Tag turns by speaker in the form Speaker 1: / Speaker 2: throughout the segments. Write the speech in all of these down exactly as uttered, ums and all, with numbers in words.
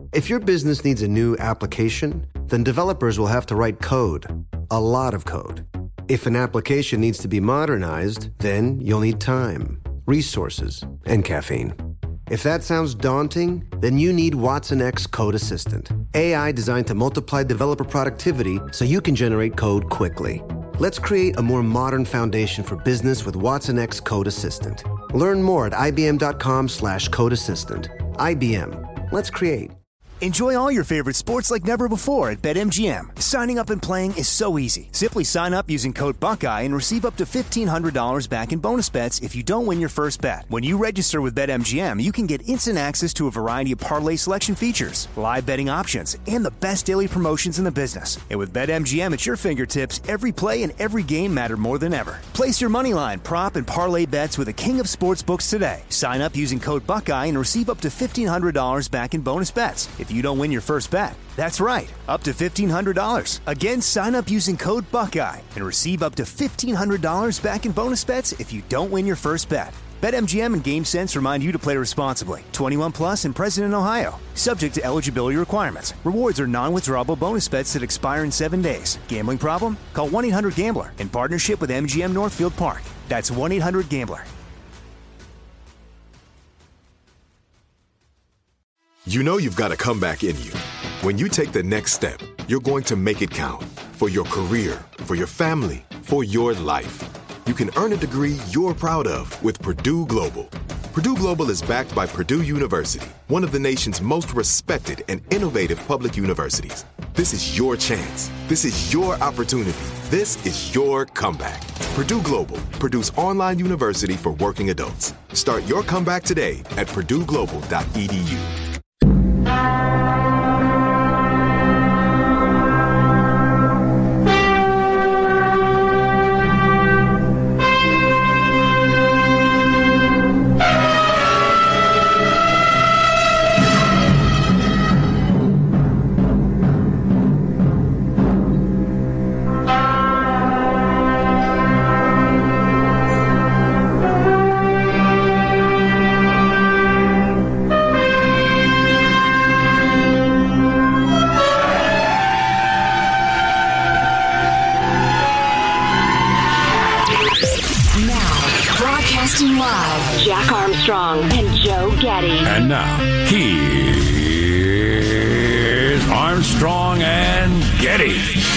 Speaker 1: If your business needs a new application, then developers will have to write code, a lot of code. If an application needs to be modernized, then you'll need time, resources, and caffeine. If that sounds daunting, then you need Watson X Code Assistant, A I designed to multiply developer productivity so you can generate code quickly. Let's create a more modern foundation for business with Watson X Code Assistant. Learn more at ibm.com slash code assistant. I B M. Let's create.
Speaker 2: Enjoy all your favorite sports like never before at BetMGM. Signing up and playing is so easy. Simply sign up using code Buckeye and receive up to fifteen hundred dollars back in bonus bets if you don't win your first bet. When you register with BetMGM, you can get instant access to a variety of parlay selection features, live betting options, and the best daily promotions in the business. And with BetMGM at your fingertips, every play and every game matter more than ever. Place your moneyline, prop, and parlay bets with the king of sportsbooks today. Sign up using code Buckeye and receive up to fifteen hundred dollars back in bonus bets if you don't win your first bet. That's right, up to fifteen hundred dollars. Again, sign up using code Buckeye and receive up to fifteen hundred dollars back in bonus bets if you don't win your first bet. BetMGM and GameSense remind you to play responsibly. twenty-one plus and present in Ohio. Subject to eligibility requirements. Rewards are non-withdrawable bonus bets that expire in seven days. Gambling problem? Call one eight hundred gambler in partnership with M G M Northfield Park. That's one eight hundred gambler.
Speaker 3: You know you've got a comeback in you. When you take the next step, you're going to make it count. For your career, for your family, for your life. You can earn a degree you're proud of with Purdue Global. Purdue Global is backed by Purdue University, one of the nation's most respected and innovative public universities. This is your chance. This is your opportunity. This is your comeback. Purdue Global, Purdue's online university for working adults. Start your comeback today at purdue global dot e d u.
Speaker 4: Jack Armstrong and Joe Getty.
Speaker 5: And now, here's Armstrong and Getty.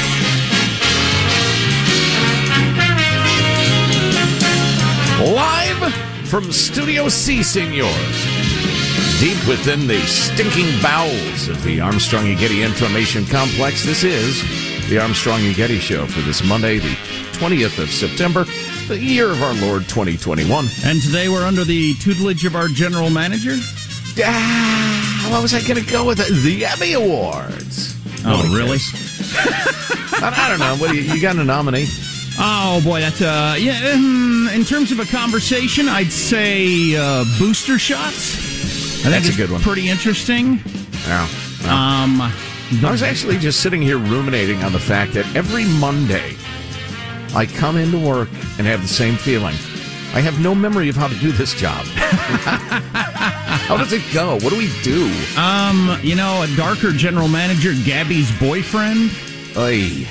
Speaker 5: Live from Studio C, senor. Deep within the stinking bowels of the Armstrong and Getty Information Complex, this is the Armstrong and Getty Show for this Monday, the twentieth of September. The year of our Lord twenty twenty-one.
Speaker 6: And today we're under the tutelage of our general manager?
Speaker 5: Ah, what was I going to go with? It? The Emmy Awards.
Speaker 6: Oh, Nobody really?
Speaker 5: I, I don't know. What do you, you got a nominee?
Speaker 6: Oh, boy, that's, uh, yeah, um, in terms of a conversation, I'd say uh, booster shots. I think
Speaker 5: that's
Speaker 6: it's
Speaker 5: a good one.
Speaker 6: Pretty interesting.
Speaker 5: Yeah. yeah.
Speaker 6: Um,
Speaker 5: I was actually just sitting here ruminating on the fact that every Monday I come into work and have the same feeling. I have no memory of how to do this job. How does it go? What do we do?
Speaker 6: Um, you know, a darker general manager, Gabby's boyfriend.
Speaker 5: Oy.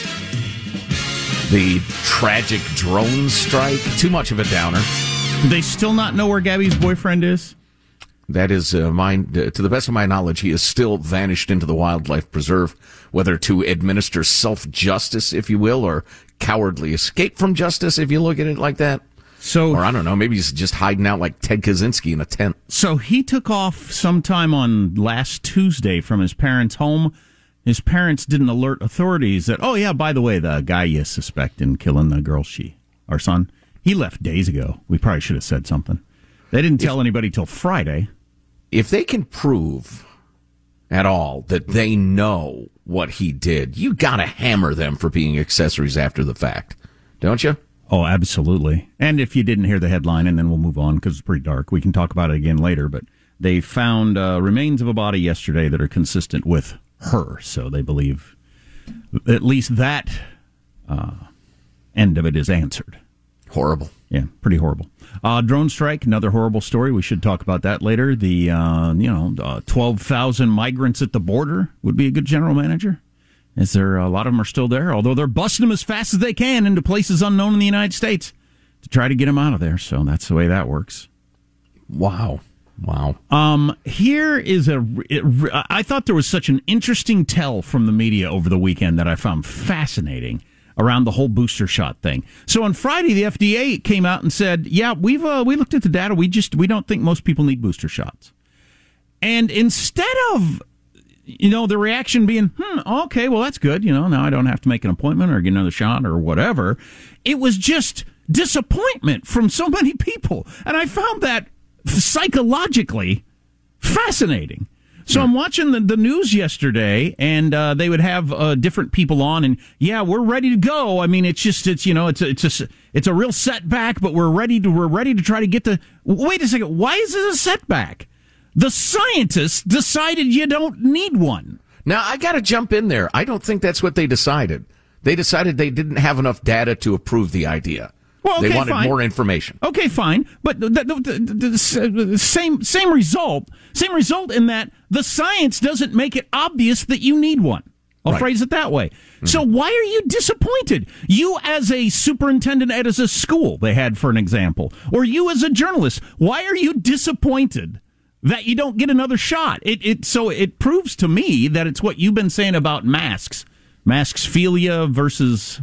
Speaker 5: The tragic drone strike. Too much of a downer.
Speaker 6: Do they still not know where Gabby's boyfriend is?
Speaker 5: That is, uh, mine, uh, to the best of my knowledge, he is still vanished into the wildlife preserve, whether to administer self-justice, if you will, or cowardly escape from justice, if you look at it like that.
Speaker 6: So,
Speaker 5: or I don't know, maybe he's just hiding out like Ted Kaczynski in a tent.
Speaker 6: So he took off sometime on last Tuesday from his parents' home. His parents didn't alert authorities that, oh yeah, by the way, the guy you suspect in killing the girl, she, our son, he left days ago. We probably should have said something. They didn't tell if, anybody till Friday.
Speaker 5: If they can prove at all that they know what he did, you got to hammer them for being accessories after the fact, don't you?
Speaker 6: Oh, absolutely. And if you didn't hear the headline, and then we'll move on because it's pretty dark. We can talk about it again later, but they found uh, remains of a body yesterday that are consistent with her, so they believe at least that uh, end of it is answered.
Speaker 5: Horrible.
Speaker 6: Yeah, pretty horrible. Uh, drone strike, another horrible story. We should talk about that later. The, uh, you know, uh, twelve thousand migrants at the border would be a good general manager. Is there a lot of them are still there, although they're busting them as fast as they can into places unknown in the United States to try to get them out of there. So that's the way that works.
Speaker 5: Wow. Wow.
Speaker 6: Um, here is a. It, I thought there was such an interesting tell from the media over the weekend that I found fascinating around the whole booster shot thing. So on Friday, the F D A came out and said, "Yeah, we've uh, we looked at the data. We just we don't think most people need booster shots." And instead of, you know, the reaction being, "Hmm, okay, well that's good. You know, now I don't have to make an appointment or get another shot or whatever," it was just disappointment from so many people, and I found that psychologically fascinating. So I'm watching the, the news yesterday, and uh, they would have uh, different people on, and yeah, we're ready to go. I mean, it's just it's you know it's a, it's a it's a real setback, but we're ready to we're ready to try to get the. Wait a second, why is it a setback? The scientists decided you don't need one.
Speaker 5: Now I got to jump in there. I don't think that's what they decided. They decided they didn't have enough data to approve the idea.
Speaker 6: Well, okay,
Speaker 5: they wanted
Speaker 6: fine.
Speaker 5: more information.
Speaker 6: Okay, fine, but the, the, the, the, the same same result, same result in that the science doesn't make it obvious that you need one. I'll
Speaker 5: right.
Speaker 6: phrase it that way. Mm-hmm. So why are you disappointed? You as a superintendent at a school, they had for an example, or you as a journalist, why are you disappointed that you don't get another shot? It it so it proves to me that it's what you've been saying about masks, masksphilia versus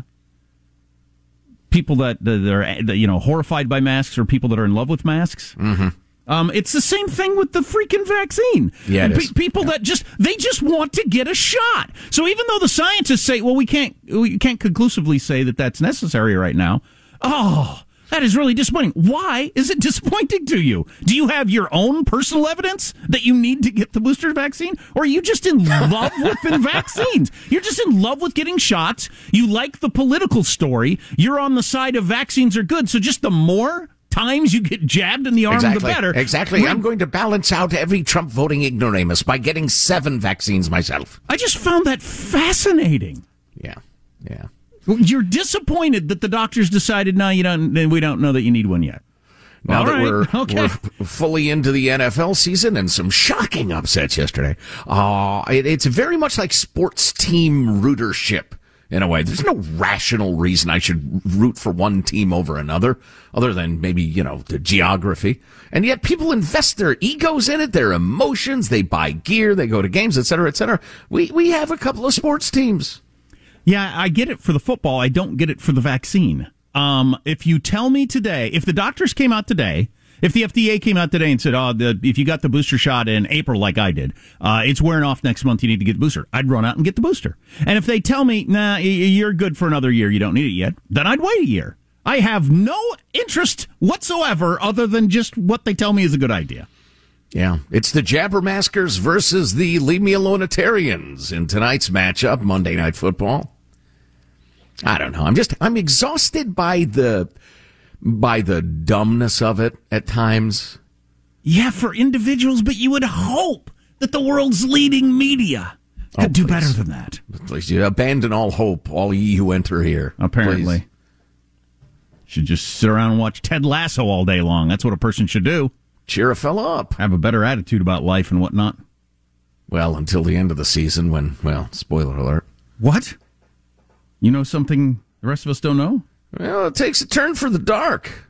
Speaker 6: people that, that are, you know, horrified by masks or people that are in love with masks.
Speaker 5: Mm-hmm.
Speaker 6: Um, it's the same thing with the freaking vaccine.
Speaker 5: Yeah, it
Speaker 6: P-
Speaker 5: is.
Speaker 6: People
Speaker 5: yeah.
Speaker 6: that just, they just want to get a shot. So even though the scientists say, well, we can't, we can't conclusively say that that's necessary right now. Oh, that is really disappointing. Why is it disappointing to you? Do you have your own personal evidence that you need to get the booster vaccine? Or are you just in love with the vaccines? You're just in love with getting shots. You like the political story. You're on the side of vaccines are good. So just the more times you get jabbed in the arm,
Speaker 5: exactly.
Speaker 6: the better.
Speaker 5: Exactly.
Speaker 6: We're,
Speaker 5: I'm going to balance out every Trump voting ignoramus by getting seven vaccines myself.
Speaker 6: I just found that fascinating.
Speaker 5: Yeah. Yeah.
Speaker 6: You're disappointed that the doctors decided, no, you don't. We don't know that you need one yet.
Speaker 5: Now
Speaker 6: All
Speaker 5: that
Speaker 6: right.
Speaker 5: we're,
Speaker 6: okay.
Speaker 5: we're fully into the N F L season and some shocking upsets yesterday, uh, it, it's very much like sports team rootership in a way. There's no rational reason I should root for one team over another, other than maybe, you know, the geography. And yet people invest their egos in it, their emotions. They buy gear, they go to games, et cetera, et cetera. We we have a couple of sports teams.
Speaker 6: Yeah, I get it for the football. I don't get it for the vaccine. Um, if you tell me today, if the doctors came out today, if the F D A came out today and said, oh, the, if you got the booster shot in April like I did, uh, it's wearing off next month, you need to get the booster, I'd run out and get the booster. And if they tell me, nah, you're good for another year, you don't need it yet, then I'd wait a year. I have no interest whatsoever other than just what they tell me is a good idea.
Speaker 5: Yeah, it's the Jabbermaskers versus the Leave Me Alone-itarians in tonight's matchup, Monday Night Football. I don't know. I'm just I'm exhausted by the by the dumbness of it at times.
Speaker 6: Yeah, for individuals, but you would hope that the world's leading media could
Speaker 5: oh,
Speaker 6: do
Speaker 5: please.
Speaker 6: better than that.
Speaker 5: Please, you abandon all hope, all ye who enter here.
Speaker 6: Apparently.
Speaker 5: Please.
Speaker 6: Should just sit around and watch Ted Lasso all day long. That's what a person should do.
Speaker 5: Cheer a fella up.
Speaker 6: Have a better attitude about life and whatnot.
Speaker 5: Well, until the end of the season when, well, spoiler alert.
Speaker 6: What? You know something the rest of us don't know?
Speaker 5: Well, it takes a turn for the dark.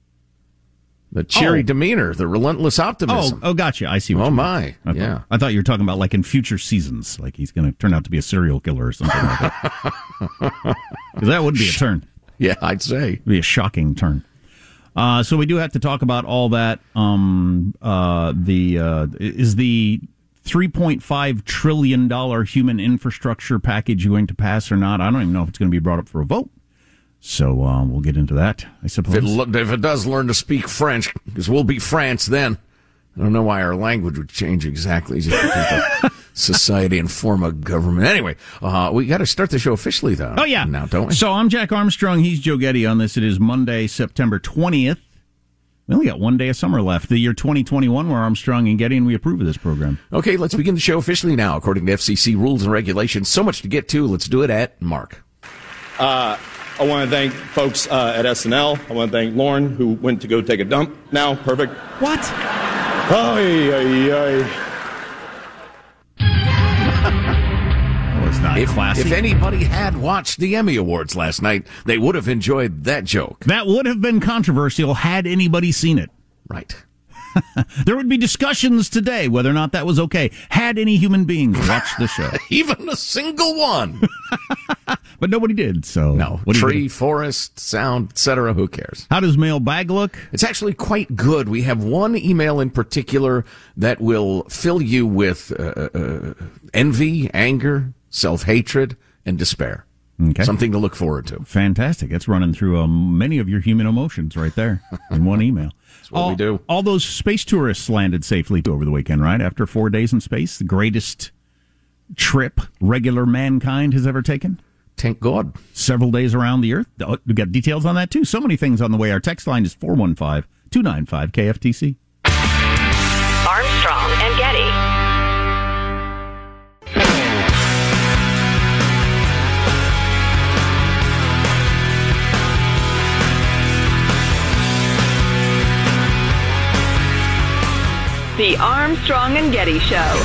Speaker 5: The cheery
Speaker 6: Oh.
Speaker 5: demeanor, the relentless optimism.
Speaker 6: Oh, oh, gotcha. I see what
Speaker 5: Oh,
Speaker 6: you mean.
Speaker 5: my.
Speaker 6: Okay.
Speaker 5: Yeah.
Speaker 6: I thought you were talking about like in future seasons, like he's going to turn out to be a serial killer or something like that. Because that would be a turn.
Speaker 5: Yeah, I'd say.
Speaker 6: It'd be a shocking turn. Uh, so we do have to talk about all that. Um, uh, the uh, is the three point five trillion dollars human infrastructure package going to pass or not? I don't even know if it's going to be brought up for a vote. So uh, we'll get into that, I suppose.
Speaker 5: If it, if it does learn to speak French, because we'll be France then. I don't know why our language would change exactly. Just because of society and form of government. Anyway, uh, we got to start the show officially, though.
Speaker 6: Oh, yeah.
Speaker 5: Now, don't we?
Speaker 6: So I'm Jack Armstrong. He's Joe Getty on this. It is Monday, September twentieth. We only got one day of summer left. The year twenty twenty-one, we're Armstrong and Getty, and we approve of this program.
Speaker 5: Okay, let's begin the show officially now, according to F C C rules and regulations. So much to get to. Let's do it at Mark.
Speaker 7: Uh, I want to thank folks uh, at S N L. I want to thank Lauren, who went to go take a dump now. Perfect.
Speaker 6: What?
Speaker 7: Ay, ay, ay.
Speaker 6: Not
Speaker 5: if,
Speaker 6: classy.
Speaker 5: if anybody had watched the Emmy Awards last night, they would have enjoyed that joke.
Speaker 6: That would have been controversial had anybody seen it.
Speaker 5: Right.
Speaker 6: There would be discussions today whether or not that was okay, had any human beings watched the show.
Speaker 5: Even a single one.
Speaker 6: But nobody did, so...
Speaker 5: No.
Speaker 6: What
Speaker 5: Tree, forest, sound, et cetera. Who cares?
Speaker 6: How does mailbag look?
Speaker 5: It's actually quite good. We have one email in particular that will fill you with uh, uh, envy, anger, self-hatred, and despair.
Speaker 6: Okay.
Speaker 5: Something to look forward to.
Speaker 6: Fantastic. It's running through um, many of your human emotions right there in one email.
Speaker 5: That's what
Speaker 6: all,
Speaker 5: we do.
Speaker 6: All those space tourists landed safely over the weekend, right? After four days in space, the greatest trip regular mankind has ever taken.
Speaker 5: Thank God.
Speaker 6: Several days around the Earth. We got details on that, too. So many things on the way. Our text line is four one five, two nine five, K F T C.
Speaker 4: Armstrong and Getty. The Armstrong and Getty Show.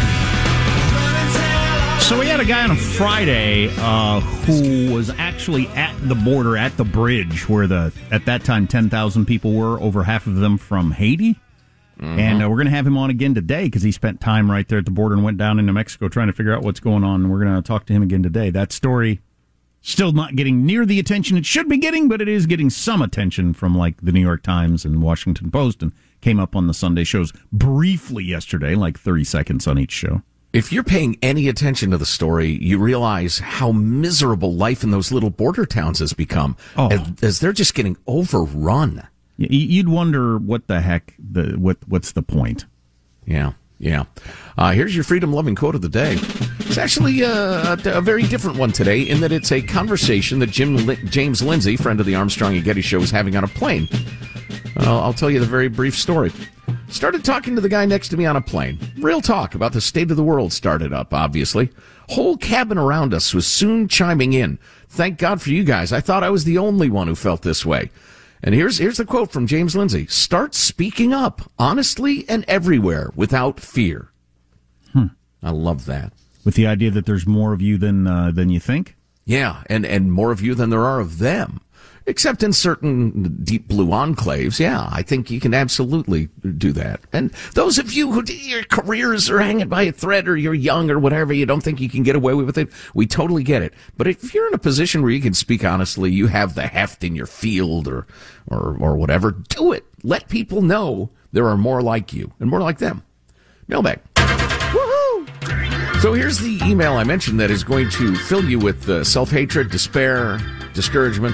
Speaker 6: So we had a guy on a Friday uh, who was actually at the border, at the bridge, where the at that time ten thousand people were, over half of them from Haiti. Mm-hmm. And uh, we're going to have him on again today because he spent time right there at the border and went down into Mexico trying to figure out what's going on. And we're going to talk to him again today. That story still not getting near the attention it should be getting, but it is getting some attention from like the New York Times and Washington Post, and came up on the Sunday shows briefly yesterday, like thirty seconds on each show.
Speaker 5: If you're paying any attention to the story, you realize how miserable life in those little border towns has become,
Speaker 6: oh.
Speaker 5: as, as they're just getting overrun.
Speaker 6: You'd wonder what the heck, the what what's the point?
Speaker 5: Yeah, yeah. Uh, here's your freedom-loving quote of the day. It's actually uh, a, a very different one today in that it's a conversation that Jim James Lindsay, friend of the Armstrong and Getty Show, was having on a plane. Uh, I'll tell you the very brief story. Started talking to the guy next to me on a plane. Real talk about the state of the world started up, obviously. Whole cabin around us was soon chiming in. Thank God for you guys. I thought I was the only one who felt this way. And here's here's the quote from James Lindsay. Start speaking up, honestly and everywhere, without fear.
Speaker 6: Hmm.
Speaker 5: I love that.
Speaker 6: With the idea that there's more of you than uh, than you think?
Speaker 5: Yeah, and, and more of you than there are of them. Except in certain deep blue enclaves, yeah, I think you can absolutely do that. And those of you who your careers are hanging by a thread, or you're young or whatever, you don't think you can get away with it, we totally get it. But if you're in a position where you can speak honestly, you have the heft in your field or or, or whatever, do it. Let people know there are more like you and more like them. Mailbag. Woohoo! So here's the email I mentioned that is going to fill you with uh, self-hatred, despair, discouragement.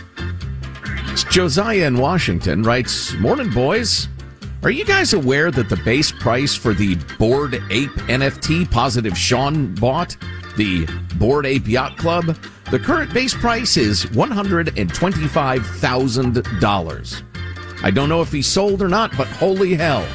Speaker 5: Josiah in Washington writes, Morning, boys. Are you guys aware that the base price for the Bored Ape N F T Positive Sean bought, the Bored Ape Yacht Club, the current base price is one hundred twenty-five thousand dollars. I don't know if he sold or not, but holy hell.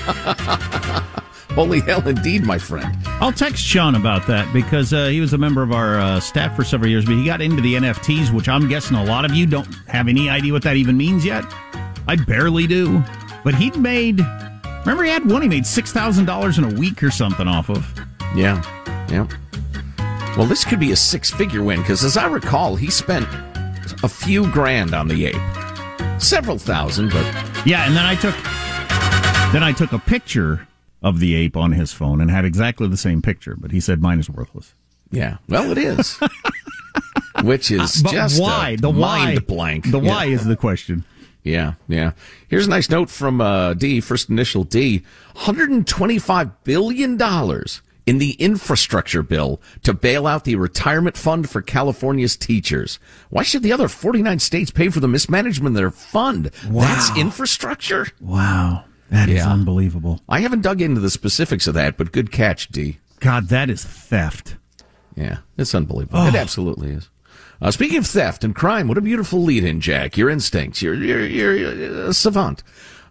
Speaker 5: Holy hell indeed, my friend.
Speaker 6: I'll text Sean about that because uh, he was a member of our uh, staff for several years, but he got into the N F Ts, which I'm guessing a lot of you don't have any idea what that even means yet. I barely do. But he'd made, remember he had one he made six thousand dollars in a week or something off of.
Speaker 5: Yeah, yeah. Well, this could be a six-figure win because, as I recall, he spent a few grand on the ape. Several thousand, but...
Speaker 6: Yeah, and then I took, then I took a picture of the ape on his phone and had exactly the same picture, but he said mine is worthless.
Speaker 5: Yeah, well, it is. Which is
Speaker 6: but
Speaker 5: just
Speaker 6: why?
Speaker 5: a
Speaker 6: the
Speaker 5: mind
Speaker 6: why,
Speaker 5: blank.
Speaker 6: The
Speaker 5: yeah.
Speaker 6: why is the question.
Speaker 5: Yeah, yeah. Here's a nice note from uh, D, first initial D. one hundred twenty-five billion dollars in the infrastructure bill to bail out the retirement fund for California's teachers. Why should the other forty-nine states pay for the mismanagement of their fund?
Speaker 6: Wow.
Speaker 5: That's infrastructure?
Speaker 6: Wow. That is
Speaker 5: yeah.
Speaker 6: unbelievable.
Speaker 5: I haven't dug into the specifics of that, but good catch, D.
Speaker 6: God, that is theft.
Speaker 5: Yeah, it's unbelievable.
Speaker 6: Oh.
Speaker 5: It absolutely is. Uh, speaking of theft and crime, what a beautiful lead-in, Jack. Your instincts. You're, you're, you're a savant.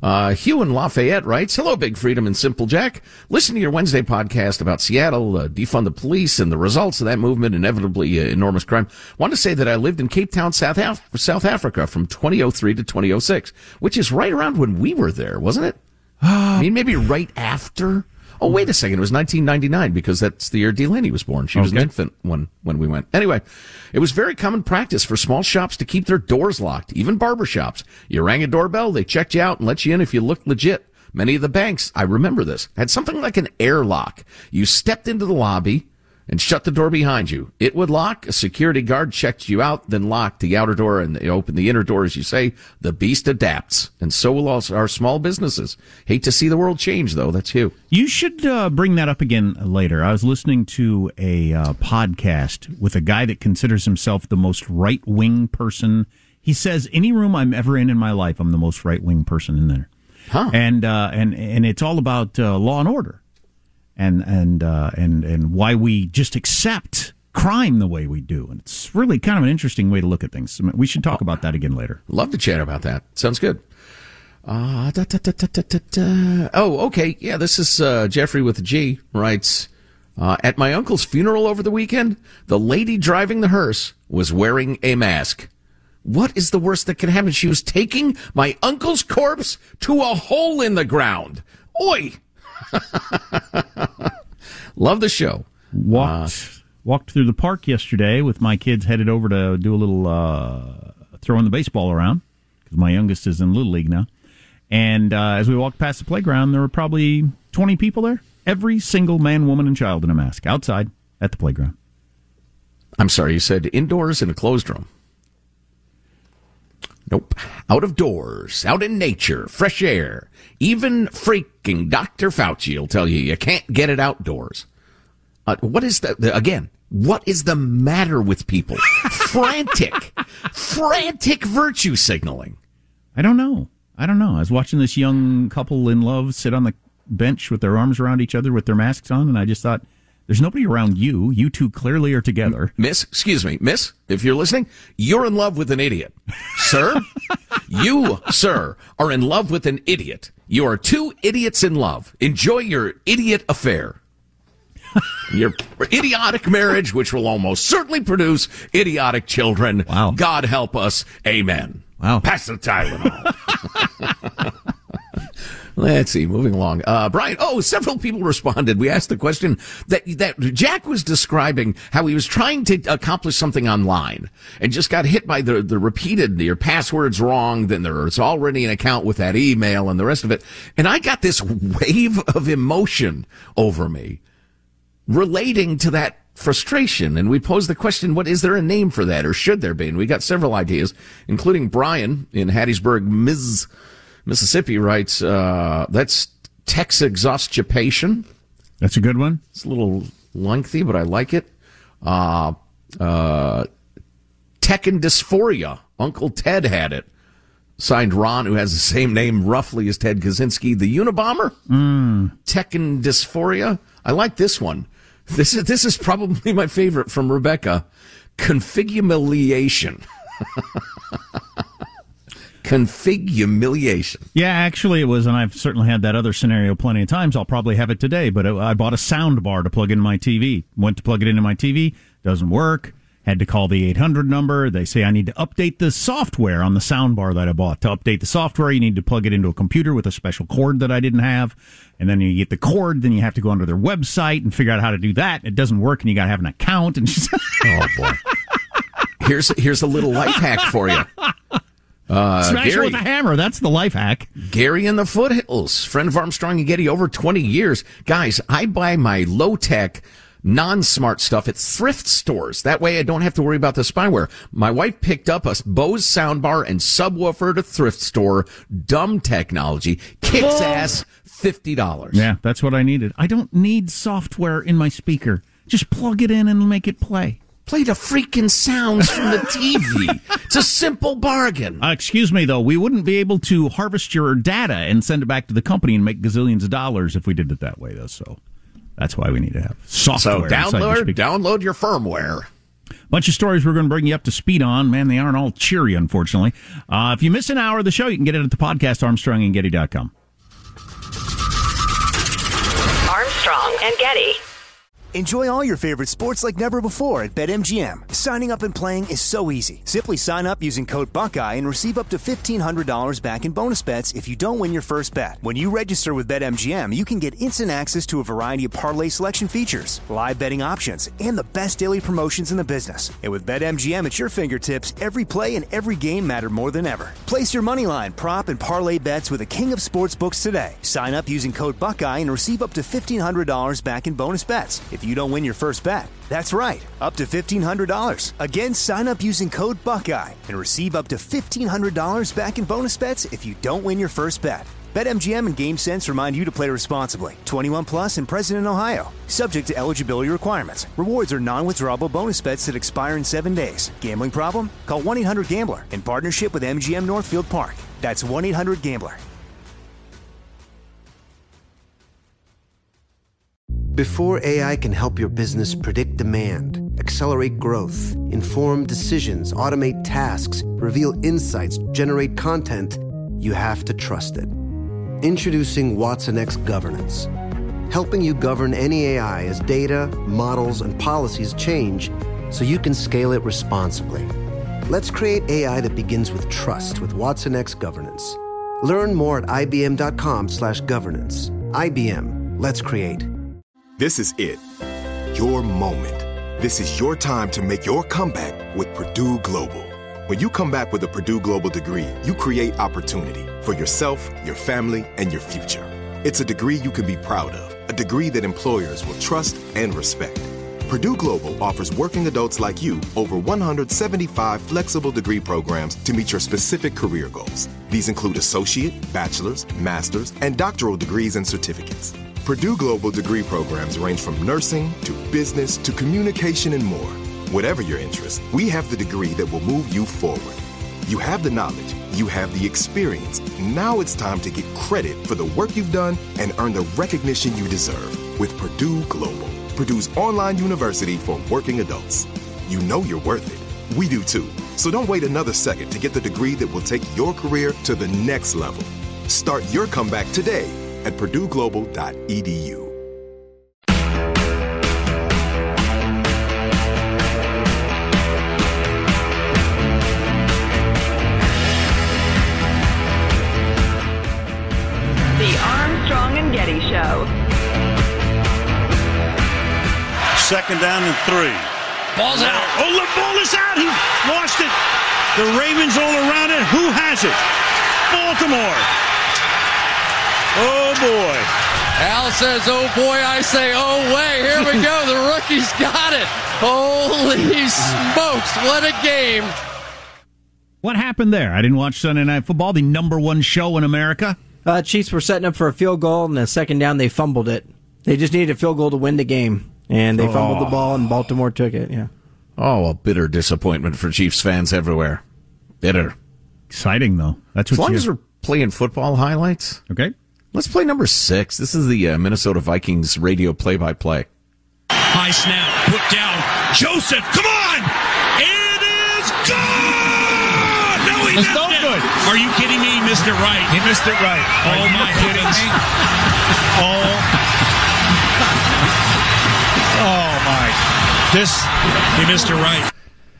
Speaker 5: Uh, Hugh in Lafayette writes, hello, Big Freedom and Simple Jack. Listen to your Wednesday podcast about Seattle, uh, defund the police, and the results of that movement, inevitably uh, enormous crime. Want to say that I lived in Cape Town, South, Af- South Africa from twenty oh three to twenty oh six, which is right around when we were there, wasn't it? I mean, maybe right after. Oh, wait a second. It was nineteen ninety-nine because that's the year Delaney was born. She was
Speaker 6: Okay.
Speaker 5: an infant when, when we went. Anyway, it was very common practice for small shops to keep their doors locked, even barber shops. You rang a doorbell, they checked you out and let you in if you looked legit. Many of the banks, I remember this, had something like an airlock. You stepped into the lobby and shut the door behind you. It would lock. A security guard checked you out, then locked the outer door and opened the inner door, as you say. The beast adapts. And so will also our small businesses. Hate to see the world change, though. That's you.
Speaker 6: You should uh, bring that up again later. I was listening to a uh, podcast with a guy that considers himself the most right-wing person. He says, any room I'm ever in in my life, I'm the most right-wing person in there.
Speaker 5: Huh.
Speaker 6: And, uh, and, and it's all about uh, law and order. And and uh, and and why we just accept crime the way we do, and it's really kind of an interesting way to look at things. We should talk about that again later.
Speaker 5: Love to chat about that. Sounds good. Uh, da, da, da, da, da, da. Oh, okay. Yeah, this is uh, Jeffrey with a G writes, uh, at my uncle's funeral over the weekend, the lady driving the hearse was wearing a mask. What is the worst that can happen? She was taking my uncle's corpse to a hole in the ground. Oi! Love the show.
Speaker 6: Walked uh, walked through the park yesterday with my kids, headed over to do a little uh, throwing the baseball around because my youngest is in Little League now. And uh, as we walked past the playground, there were probably twenty people there. Every single man, woman, and child in a mask outside at the playground.
Speaker 5: I'm sorry, you said indoors in a closed room. Nope. Out of doors, out in nature, fresh air. Even freaking Doctor Fauci will tell you you can't get it outdoors. Uh, what is the, the, again, what is the matter with people? Frantic, frantic virtue signaling.
Speaker 6: I don't know. I don't know. I was watching this young couple in love sit on the bench with their arms around each other with their masks on, and I just thought, there's nobody around you. You two clearly are together.
Speaker 5: Miss, excuse me, miss, if you're listening, you're in love with an idiot. Sir, you, sir, are in love with an idiot. You are two idiots in love. Enjoy your idiot affair. Your idiotic marriage, which will almost certainly produce idiotic children.
Speaker 6: Wow.
Speaker 5: God help us. Amen.
Speaker 6: Wow.
Speaker 5: Pass the Tylenol. Let's see, moving along. Uh, Brian, oh, several people responded. We asked the question that, that Jack was describing how he was trying to accomplish something online and just got hit by the, the repeated, your password's wrong, then there's already an account with that email and the rest of it. And I got this wave of emotion over me relating to that frustration. And we posed the question, what is there a name for that, or should there be? And we got several ideas, including Brian in Hattiesburg, Miz Mississippi writes, uh, that's Texexhaustipation.
Speaker 6: That's a good one.
Speaker 5: It's a little lengthy, but I like it. Uh, uh, Tekken Dysphoria. Uncle Ted had it. Signed Ron, who has the same name roughly as Ted Kaczynski. The Unabomber.
Speaker 6: Mm.
Speaker 5: Tekken Dysphoria. I like this one. This is, this is probably my favorite from Rebecca. Configumiliation. Config-humiliation.
Speaker 6: Yeah, actually it was, and I've certainly had that other scenario plenty of times. I'll probably have it today, but I bought a sound bar to plug in my T V. Went to plug it into my T V, doesn't work. Had to call the eight hundred number. They say I need to update the software on the sound bar that I bought. To update the software, you need to plug it into a computer with a special cord that I didn't have. And then you get the cord, then you have to go onto their website and figure out how to do that. It doesn't work, and you got to have an account. And she's
Speaker 5: oh, boy. Here's, here's a little life hack for you. Uh,
Speaker 6: Smash
Speaker 5: Gary,
Speaker 6: it with a hammer. That's the life hack.
Speaker 5: Gary in the Foothills, friend of Armstrong and Getty, over twenty years. Guys, I buy my low-tech, non-smart stuff at thrift stores. That way I don't have to worry about the spyware. My wife picked up a Bose soundbar and subwoofer at a thrift store. Dumb technology. Kicks ass, fifty dollars.
Speaker 6: Yeah, that's what I needed. I don't need software in my speaker. Just plug it in and make it play.
Speaker 5: Play the freaking sounds from the T V. It's a simple bargain.
Speaker 6: Uh, excuse me, though. We wouldn't be able to harvest your data and send it back to the company and make gazillions of dollars if we did it that way, though. So that's why we need to have software.
Speaker 5: So download, download your firmware.
Speaker 6: Bunch of stories we're going to bring you up to speed on. Man, they aren't all cheery, unfortunately. Uh, if you miss an hour of the show, you can get it at the podcast, Armstrong and Getty dot com.
Speaker 4: Armstrong and Getty.
Speaker 2: Enjoy all your favorite sports like never before at BetMGM. Signing up and playing is so easy. Simply sign up using code Buckeye and receive up to fifteen hundred dollars back in bonus bets if you don't win your first bet. When you register with BetMGM, you can get instant access to a variety of parlay selection features, live betting options, and the best daily promotions in the business. And with BetMGM at your fingertips, every play and every game matter more than ever. Place your moneyline, prop, and parlay bets with the king of sportsbooks today. Sign up using code Buckeye and receive up to fifteen hundred dollars back in bonus bets if you don't win your first bet. That's right, up to fifteen hundred dollars. Again, sign up using code Buckeye and receive up to fifteen hundred dollars back in bonus bets if you don't win your first bet. BetMGM and GameSense remind you to play responsibly. twenty-one plus and present in Ohio. Subject to eligibility requirements. Rewards are non-withdrawable bonus bets that expire in seven days. Gambling problem? Call one eight hundred gambler in partnership with M G M Northfield Park. That's one eight hundred gambler.
Speaker 1: Before A I can help your business predict demand, accelerate growth, inform decisions, automate tasks, reveal insights, generate content, you have to trust it. Introducing Watson X Governance, helping you govern any A I as data, models, and policies change so you can scale it responsibly. Let's create A I that begins with trust with Watson X Governance. Learn more at ibm.com slash governance. I B M, let's create.
Speaker 3: This is it. Your moment. This is your time to make your comeback with Purdue Global. When you come back with a Purdue Global degree, you create opportunity for yourself, your family, and your future. It's a degree you can be proud of, a degree that employers will trust and respect. Purdue Global offers working adults like you over one hundred seventy-five flexible degree programs to meet your specific career goals. These include associate, bachelor's, master's, and doctoral degrees and certificates. Purdue Global degree programs range from nursing to business to communication and more. Whatever your interest, we have the degree that will move you forward. You have the knowledge, you have the experience. Now it's time to get credit for the work you've done and earn the recognition you deserve with Purdue Global, Purdue's online university for working adults. You know you're worth it. We do too. So don't wait another second to get the degree that will take your career to the next level. Start your comeback today at purdue global dot e d u.
Speaker 4: The Armstrong and Getty Show.
Speaker 8: Second down and three. Ball's out. Oh, the ball is out. He lost it. The Ravens all around it. Who has it? Baltimore. Oh, boy.
Speaker 9: Al says, oh, boy. I say, oh, way. Here we go. The rookie's got it. Holy smokes. What a game.
Speaker 6: What happened there? I didn't watch Sunday Night Football, the number one show in America.
Speaker 10: Uh, Chiefs were setting up for a field goal, and the second down, they fumbled it. They just needed a field goal to win the game, and they oh. fumbled the ball, and Baltimore took it, yeah.
Speaker 5: Oh, a bitter disappointment for Chiefs fans everywhere. Bitter.
Speaker 6: Exciting, though. That's what
Speaker 5: as long
Speaker 6: you...
Speaker 5: as we're playing football highlights.
Speaker 6: Okay.
Speaker 5: Let's play number six. This is the uh, Minnesota Vikings radio play-by-play.
Speaker 8: High snap, put down. Joseph, come on! It is gone! No, he missed it! Good. Are you kidding me? He missed it right. He missed it right. Oh, my goodness. Oh. Oh, my. This, he missed it right.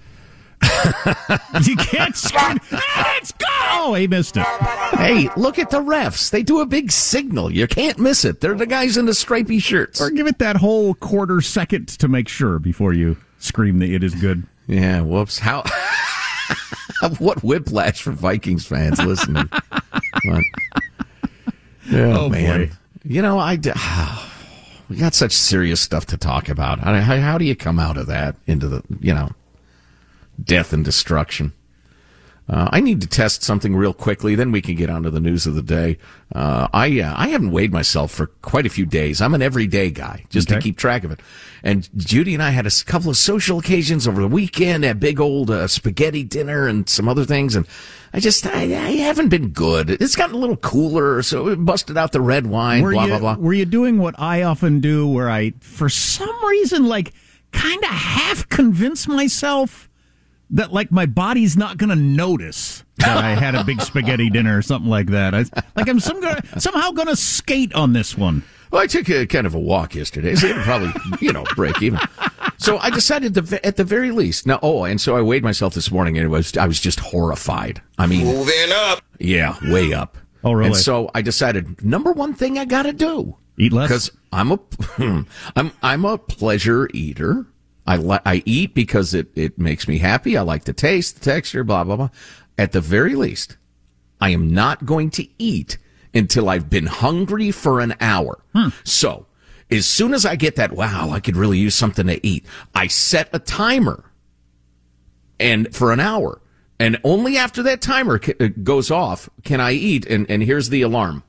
Speaker 6: You can't scream. Let's go! Oh, he missed it.
Speaker 5: Hey, look at the refs. They do a big signal. You can't miss it. They're the guys in the stripy shirts.
Speaker 6: Or give it that whole quarter second to make sure before you scream that it is good.
Speaker 5: Yeah, whoops. How? What whiplash for Vikings fans listening. But, oh, oh, man. Boy. You know, I... Oh, we got such serious stuff to talk about. How, how do you come out of that into the, you know... death and destruction. Uh, I need to test something real quickly, then we can get on to the news of the day. Uh, I uh, I haven't weighed myself for quite a few days. I'm an everyday guy, just okay. to keep track of it. And Judy and I had a couple of social occasions over the weekend, a big old uh, spaghetti dinner and some other things, and I just, I, I haven't been good. It's gotten a little cooler, so we busted out the red wine,
Speaker 6: were
Speaker 5: blah,
Speaker 6: you,
Speaker 5: blah, blah.
Speaker 6: Were you doing what I often do, where I, for some reason, like, kind of half convince myself that, like, my body's not going to notice that I had a big spaghetti dinner or something like that. I, like I'm some, somehow going to skate on this one.
Speaker 5: Well, I took a kind of a walk yesterday, so it'll probably, you know, break even. So I decided to, at the very least, now, oh, and so I weighed myself this morning, and it was, I was just horrified. I mean,
Speaker 11: moving up.
Speaker 5: Yeah, way up.
Speaker 6: Oh, really?
Speaker 5: And so I decided, number one thing I got to do.
Speaker 6: Eat less?
Speaker 5: Because I'm a, I'm, I'm a pleasure eater. I, li- I eat because it, it makes me happy. I like the taste, the texture, blah, blah, blah. At the very least, I am not going to eat until I've been hungry for an hour.
Speaker 6: Hmm.
Speaker 5: So, as soon as I get that, wow, I could really use something to eat, I set a timer and for an hour. And only after that timer goes off can I eat. And, and here's the alarm.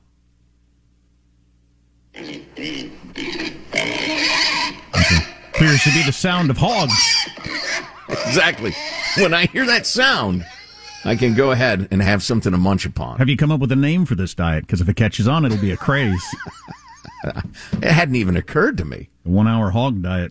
Speaker 6: Appears to be the sound of hogs.
Speaker 5: Exactly. When I hear that sound, I can go ahead and have something to munch upon.
Speaker 6: Have you come up with a name for this diet? Because if it catches on, it'll be a craze.
Speaker 5: It hadn't even occurred to me.
Speaker 6: The one-hour hog diet.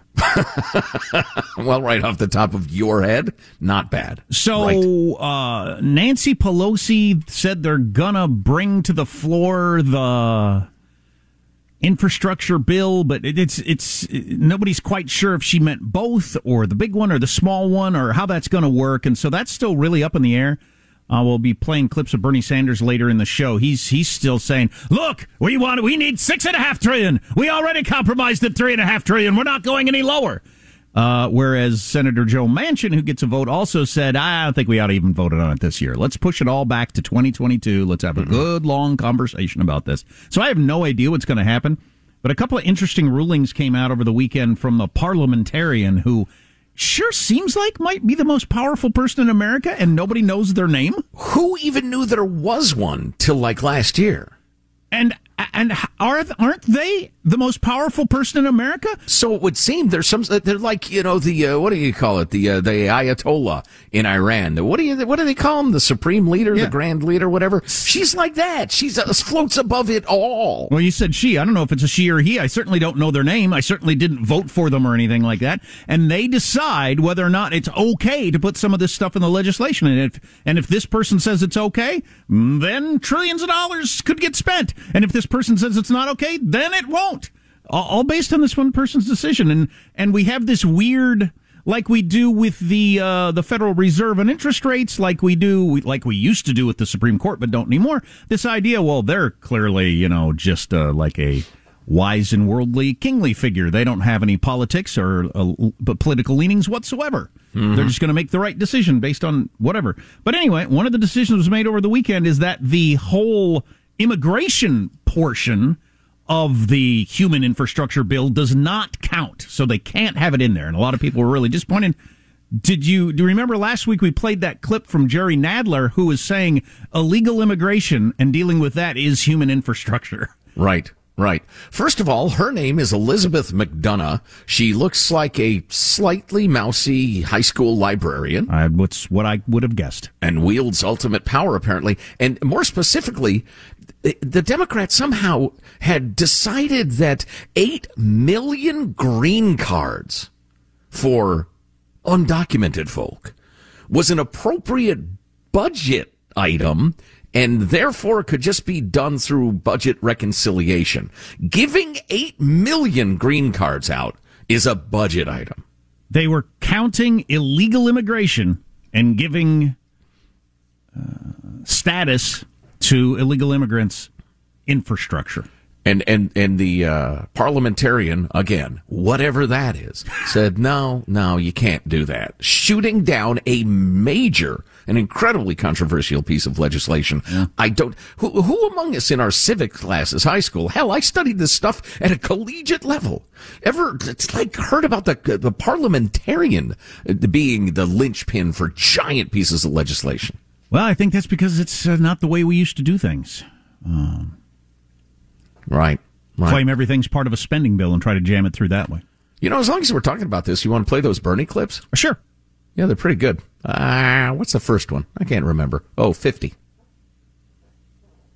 Speaker 5: Well, right off the top of your head, not bad.
Speaker 6: So,
Speaker 5: right.
Speaker 6: uh, Nancy Pelosi said they're gonna bring to the floor the infrastructure bill, but it, it's it's it, nobody's quite sure if she meant both or the big one or the small one or how that's going to work, and so that's still really up in the air. Uh, we'll be playing clips of Bernie Sanders later in the show. He's he's still saying, "Look, we want we need six and a half trillion. We already compromised at three and a half trillion. We're not going any lower." Uh, whereas Senator Joe Manchin, who gets a vote, also said, "I don't think we ought to even vote on it this year. Let's push it all back to twenty twenty-two. Let's have a good long conversation about this." So I have no idea what's going to happen. But a couple of interesting rulings came out over the weekend from the parliamentarian who sure seems like might be the most powerful person in America, and nobody knows their name.
Speaker 5: Who even knew there was one till like last year?
Speaker 6: And and are aren't they the most powerful person in America?
Speaker 5: So it would seem there's some. They're like, you know, the uh, what do you call it? The uh, the Ayatollah in Iran. What do you what do they call him? The supreme leader, yeah. The grand leader, whatever. She's like that. She's uh, floats above it all.
Speaker 6: Well, you said she. I don't know if it's a she or he. I certainly don't know their name. I certainly didn't vote for them or anything like that. And they decide whether or not it's okay to put some of this stuff in the legislation. And if and if this person says it's okay, then trillions of dollars could get spent. And if this person says it's not okay, then it won't. All based on this one person's decision. And and we have this weird, like we do with the uh, the Federal Reserve and interest rates, like we do, like we used to do with the Supreme Court, but don't anymore. This idea, well, they're clearly, you know, just uh, like a wise and worldly kingly figure. They don't have any politics or uh, political leanings whatsoever. Mm-hmm. They're just going to make the right decision based on whatever. But anyway, one of the decisions was made over the weekend is that the whole immigration portion of the human infrastructure bill does not count, so they can't have it in there. And a lot of people were really disappointed. Did you do you remember last week we played that clip from Jerry Nadler, who was saying illegal immigration and dealing with that is human infrastructure?
Speaker 5: Right. Right. First of all, her name is Elizabeth McDonough. She looks like a slightly mousy high school librarian.
Speaker 6: Uh, what's what I would have guessed.
Speaker 5: And wields ultimate power, apparently. And more specifically, the Democrats somehow had decided that eight million green cards for undocumented folk was an appropriate budget item, and therefore could just be done through budget reconciliation. Giving eight million green cards out is a budget item.
Speaker 6: They were counting illegal immigration and giving uh, status to illegal immigrants' infrastructure.
Speaker 5: And and and the uh, parliamentarian, again, whatever that is, said, no, no, you can't do that. Shooting down a major, an incredibly controversial piece of legislation. Yeah. I don't, who, who among us in our civic classes, high school, hell, I studied this stuff at a collegiate level. Ever, it's like heard about the, the parliamentarian being the linchpin for giant pieces of legislation.
Speaker 6: Well, I think that's because it's uh, not the way we used to do things. Um,
Speaker 5: Right, right.
Speaker 6: Claim everything's part of a spending bill and try to jam it through that way.
Speaker 5: You know, as long as we're talking about this, you want to play those Bernie clips?
Speaker 6: Sure.
Speaker 5: Yeah, they're pretty good. Uh, what's the first one? I can't remember. Oh, fifty.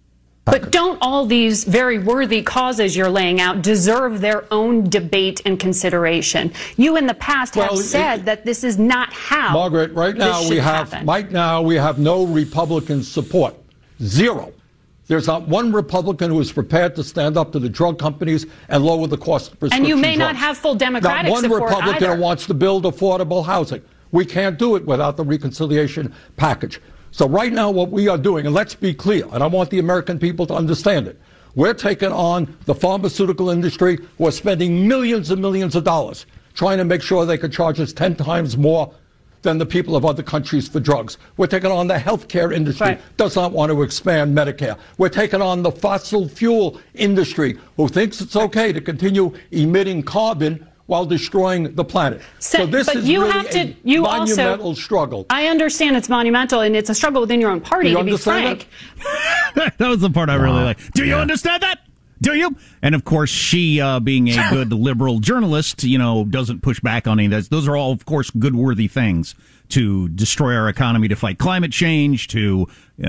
Speaker 11: But don't all these very worthy causes you're laying out deserve their own debate and consideration? You in the past have
Speaker 12: well,
Speaker 11: said
Speaker 12: it,
Speaker 11: that this is not how
Speaker 12: Margaret, right now
Speaker 11: this
Speaker 12: we have
Speaker 11: happen.
Speaker 12: right now we have no Republican support. Zero. There's not one Republican who is prepared to stand up to the drug companies and lower the cost of prescription
Speaker 11: And you may
Speaker 12: drugs.
Speaker 11: not have full Democratic
Speaker 12: support. Not one
Speaker 11: support
Speaker 12: Republican
Speaker 11: either.
Speaker 12: who wants to build affordable housing. We can't do it without the reconciliation package. So right now what we are doing, and let's be clear, and I want the American people to understand it, we're taking on the pharmaceutical industry who are spending millions and millions of dollars trying to make sure they can charge us ten times more than the people of other countries for drugs. We're taking on the healthcare industry, right. does not want to expand Medicare. We're taking on the fossil fuel industry, who thinks it's okay to continue emitting carbon while destroying the planet.
Speaker 11: So,
Speaker 12: so this
Speaker 11: but
Speaker 12: is
Speaker 11: you
Speaker 12: really
Speaker 11: have to,
Speaker 12: a
Speaker 11: you
Speaker 12: monumental
Speaker 11: also,
Speaker 12: struggle.
Speaker 11: I understand it's monumental, and it's a struggle within your own party,
Speaker 12: you
Speaker 11: to be frank.
Speaker 6: That? that was the part I really like. Do you yeah. understand that? Do you? And of course, she, uh, being a good liberal journalist, you know, doesn't push back on any of that. Those are all, of course, good, worthy things to destroy our economy, to fight climate change, to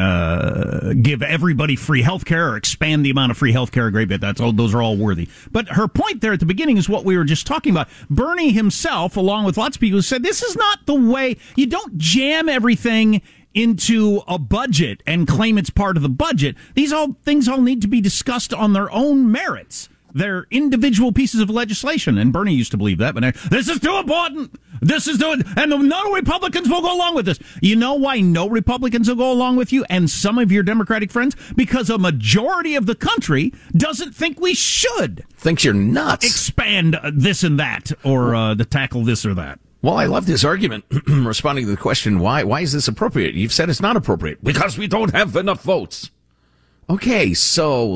Speaker 6: uh, give everybody free health care or expand the amount of free health care a great bit. That's all, those are all worthy. But her point there at the beginning is what we were just talking about. Bernie himself, along with lots of people, said this is not the way. You don't jam everything into a budget and claim it's part of the budget. These all things all need to be discussed on their own merits. They're individual pieces of legislation, and Bernie used to believe that. But now, this is too important. This is too, and no Republicans will go along with this. You know why no Republicans will go along with you and some of your Democratic friends? Because a majority of the country doesn't think we should.
Speaker 5: Thinks you're nuts.
Speaker 6: Expand this and that, or uh, to tackle this or that.
Speaker 5: Well, I love this argument, responding to the question, why why is this appropriate? You've said it's not appropriate. Because we don't have enough votes. Okay, so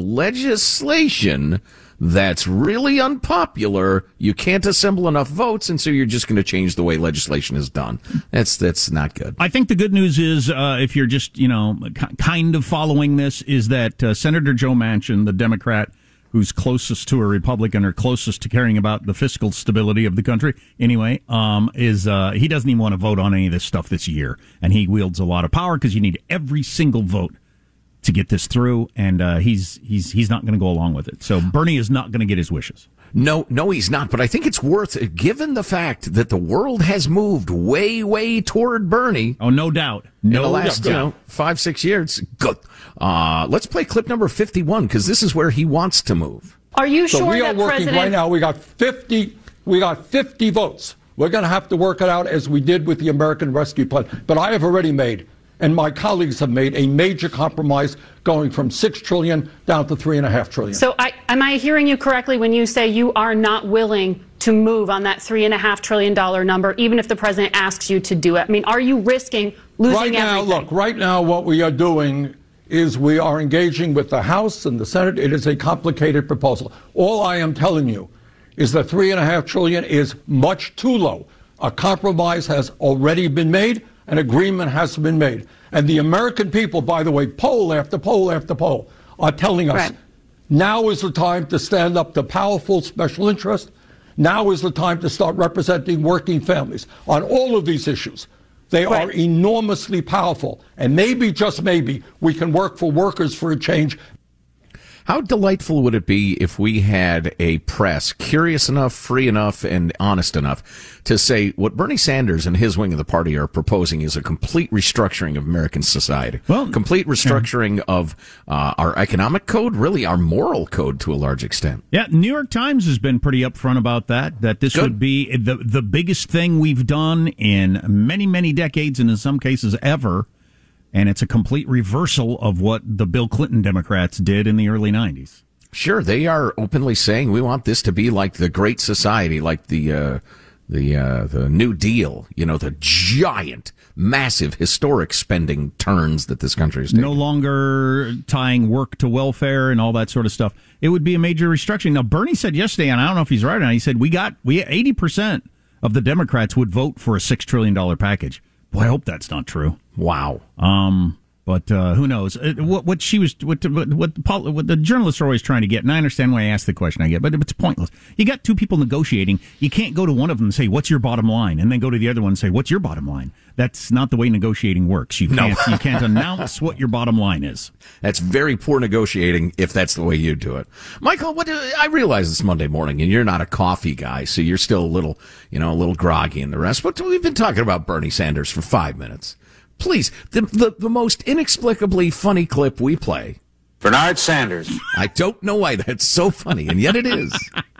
Speaker 5: legislation that's really unpopular, you can't assemble enough votes, and so you're just going to change the way legislation is done. That's that's not good.
Speaker 6: I think the good news is, uh, if you're just, you know, kind of following this, is that uh, Senator Joe Manchin, the Democrat, who's closest to a Republican or closest to caring about the fiscal stability of the country, anyway, um, is uh, he doesn't even want to vote on any of this stuff this year. And he wields a lot of power because you need every single vote to get this through, and uh, he's he's he's not going to go along with it. So Bernie is not going to get his wishes.
Speaker 5: No, no, he's not. But I think it's worth, given the fact that the world has moved way, way toward Bernie.
Speaker 6: Oh, no doubt. No
Speaker 5: in the last,
Speaker 6: doubt.
Speaker 5: you know, five, six years. Good. Uh, let's play clip number fifty-one, because this is where he wants to move.
Speaker 11: Are you
Speaker 12: so
Speaker 11: sure
Speaker 12: we are
Speaker 11: that
Speaker 12: working
Speaker 11: President...
Speaker 12: right now. We got fifty. We got fifty votes. We're going to have to work it out as we did with the American Rescue Plan. But I have already made, and my colleagues have made, a major compromise going from six trillion dollars down to three and a half trillion dollars.
Speaker 11: So I, am I hearing you correctly when you say you are not willing to move on that three and a half trillion dollar number, even if the president asks you to do it? I mean, are you risking losing
Speaker 12: right now,
Speaker 11: everything?
Speaker 12: Look, right now what we are doing is we are engaging with the House and the Senate. It is a complicated proposal. All I am telling you is that three and a half trillion is much too low. A compromise has already been made. An agreement has been made. And the American people, by the way, poll after poll after poll, are telling us
Speaker 11: right.
Speaker 12: now is the time to stand up to powerful special interest. Now is the time to start representing working families on all of these issues. They right. are enormously powerful. And maybe, just maybe, we can work for workers for a change.
Speaker 5: How delightful would it be if we had a press curious enough, free enough, and honest enough to say what Bernie Sanders and his wing of the party are proposing is a complete restructuring of American society. Well, complete restructuring yeah. of uh, our economic code, really our moral code to a large extent.
Speaker 6: Yeah, New York Times has been pretty upfront about that, that this Good. would be the, the biggest thing we've done in many, many decades, and in some cases ever. And it's a complete reversal of what the Bill Clinton Democrats did in the early nineties.
Speaker 5: Sure, they are openly saying we want this to be like the Great Society, like the uh, the uh, the New Deal. You know, the giant, massive, historic spending turns that this country is taking.
Speaker 6: No longer tying work to welfare and all that sort of stuff. It would be a major restructuring. Now, Bernie said yesterday, and I don't know if he's right or not, he said we got we eighty percent of the Democrats would vote for a six trillion dollars package. Boy, I hope that's not true.
Speaker 5: Wow.
Speaker 6: Um, But uh, who knows? What, what she was, what, what, what, the, what the journalists are always trying to get, and I understand why I asked the question I get, but it's pointless. You got two people negotiating. You can't go to one of them and say, "What's your bottom line?" and then go to the other one and say, "What's your bottom line?" That's not the way negotiating works. You can't, no. you can't announce what your bottom line is.
Speaker 5: That's very poor negotiating if that's the way you do it. Michael, what do, I realize it's Monday morning and you're not a coffee guy, so you're still a little, you know, a little groggy and the rest. But we've been talking about Bernie Sanders for five minutes. Please, the, the the most inexplicably funny clip we play.
Speaker 13: Bernard Sanders.
Speaker 5: I don't know why that's so funny, and yet it is.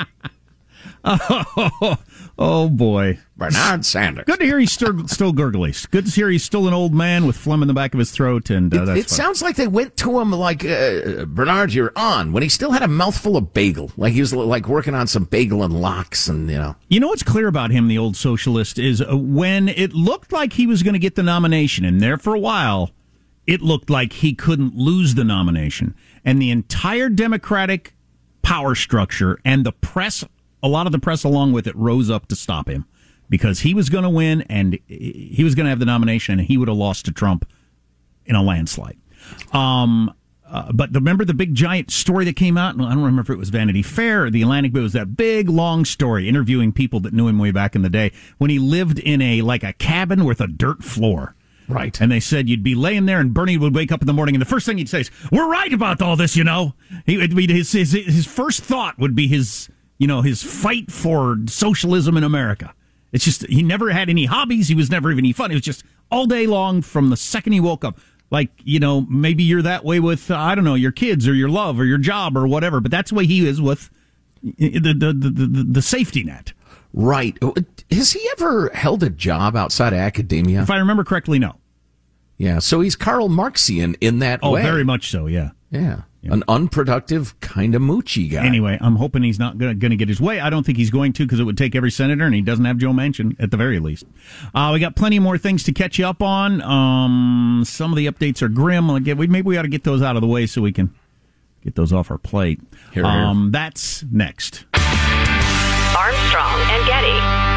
Speaker 6: oh, oh, boy.
Speaker 5: Bernard Sanders.
Speaker 6: Good to hear he's still, still gurgly. Good to hear he's still an old man with phlegm in the back of his throat. And uh,
Speaker 5: It,
Speaker 6: that's
Speaker 5: it sounds like they went to him like, uh, Bernard, you're on, when he still had a mouthful of bagel. Like he was like working on some bagel and lox and, you know.
Speaker 6: You know what's clear about him, the old socialist, is uh, when it looked like he was going to get the nomination, and there for a while, it looked like he couldn't lose the nomination. And the entire Democratic power structure and the press, a lot of the press along with it, rose up to stop him because he was going to win and he was going to have the nomination and he would have lost to Trump in a landslide. Um, uh, but remember the big giant story that came out? I don't remember if it was Vanity Fair or The Atlantic, but it was that big long story interviewing people that knew him way back in the day when he lived in a like a cabin with a dirt floor.
Speaker 5: Right.
Speaker 6: And they said you'd be laying there and Bernie would wake up in the morning and the first thing he'd say is, "We're right about all this, you know." He would be his, his his first thought would be his, you know, his fight for socialism in America. It's just he never had any hobbies, he was never even any fun. It was just all day long from the second he woke up. Like, you know, maybe you're that way with uh, I don't know, your kids or your love or your job or whatever, but that's the way he is with the the the the, the safety net.
Speaker 5: Right. Has he ever held a job outside of academia?
Speaker 6: If I remember correctly, no.
Speaker 5: Yeah, so he's Karl Marxian in that
Speaker 6: oh,
Speaker 5: way.
Speaker 6: Oh, very much so, yeah.
Speaker 5: Yeah, yeah. An unproductive, kind of moochy guy.
Speaker 6: Anyway, I'm hoping he's not going to get his way. I don't think he's going to because it would take every senator, and he doesn't have Joe Manchin, at the very least. Uh, we got plenty more things to catch you up on. Um, some of the updates are grim. Maybe we ought to get those out of the way so we can get those off our plate.
Speaker 5: Here,
Speaker 6: um,
Speaker 5: here.
Speaker 6: That's next.
Speaker 4: Armstrong and Getty.